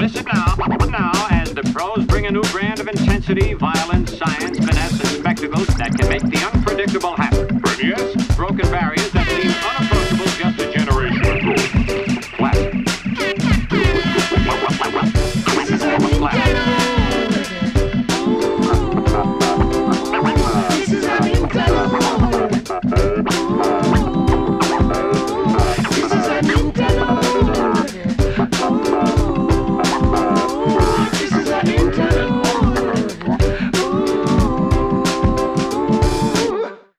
Listen now, as the pros bring a new brand of intensity, violence, science, finesse, and spectacle that can make the unpredictable happen. Yes, broken barriers